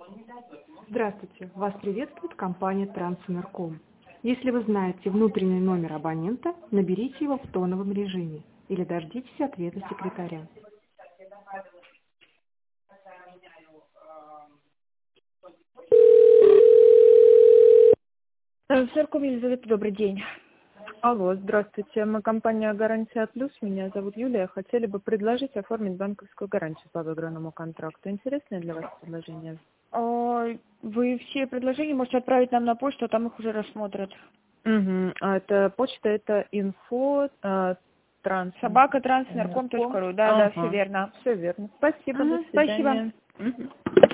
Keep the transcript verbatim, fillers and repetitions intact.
Здравствуйте, вас приветствует компания Трансэнерком. Если вы знаете внутренний номер абонента, наберите его в тоновом режиме или дождитесь ответа секретаря. Трансэнерком, Елизавета, добрый день. Алло, здравствуйте. Мы компания «Гарантия Плюс». Меня зовут Юлия. Хотели бы предложить оформить банковскую гарантию по выигранному контракту. Интересное для вас предложение? А, Вы все предложения можете отправить нам на почту, а там их уже рассмотрят. Угу. А это почта, это инфо, а, транс. собака трансэнерком точка ру. Да, да, все Ага. верно. Все верно. Спасибо, до Ага, спасибо. свидания. Мгм.